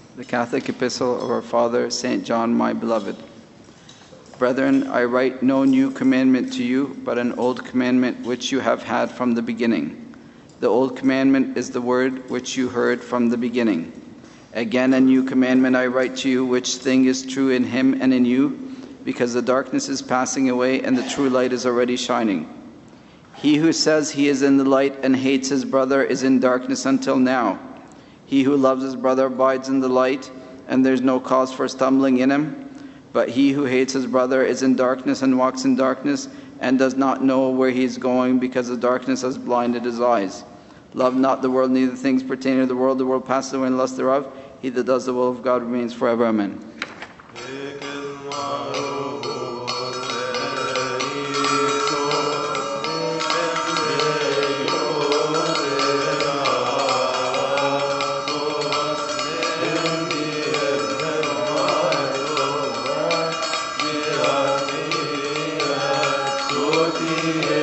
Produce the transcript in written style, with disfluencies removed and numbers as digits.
The Catholic Epistle of our Father, St. John, my beloved. Brethren, I write no new commandment to you, but an old commandment which you have had from the beginning. The old commandment is the word which you heard from the beginning. Again, a new commandment I write to you, which thing is true in him and in you, because the darkness is passing away and the true light is already shining. He who says he is in the light and hates his brother is in darkness until now. He who loves his brother abides in the light, and there is no cause for stumbling in him. But he who hates his brother is in darkness and walks in darkness, and does not know where he is going, because the darkness has blinded his eyes. Love not the world, neither things pertaining to the world passes away and lust thereof. He that does the will of God remains forever. Amen. Yeah.